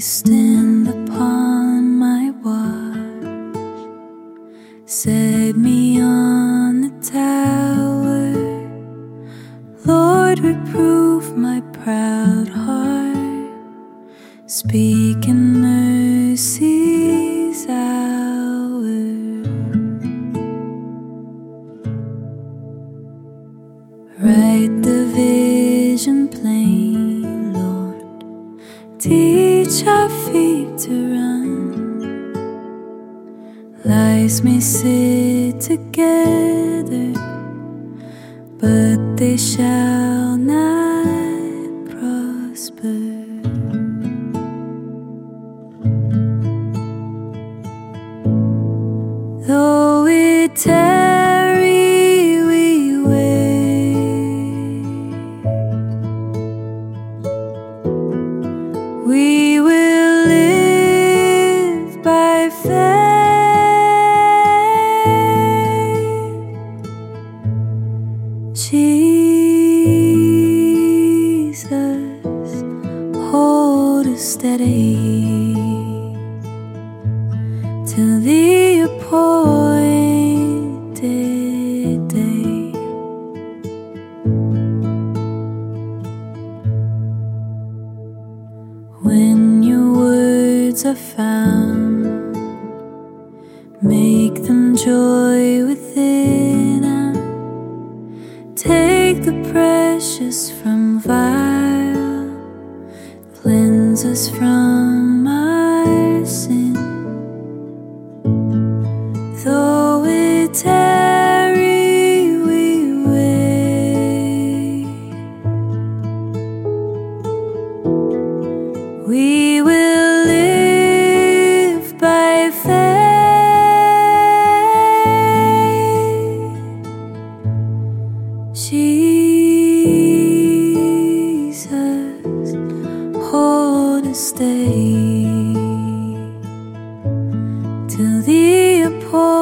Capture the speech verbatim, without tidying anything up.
stand upon my watch, set me on the tower. Lord, reprove my proud heart, speak in mercy's hour. Write the vision plain, Lord, teach our feet to run. Lies may sit together, but they shall not prosper. Though it tarry, we wait. We will live by faith. Jesus, hold us steady till the appointed day. When your words are found, make them joy within us. Take the precious from vile, cleanse us from our sin. Though it tarry, we wait. We will live by faith. Jesus, hold us steady till the appointed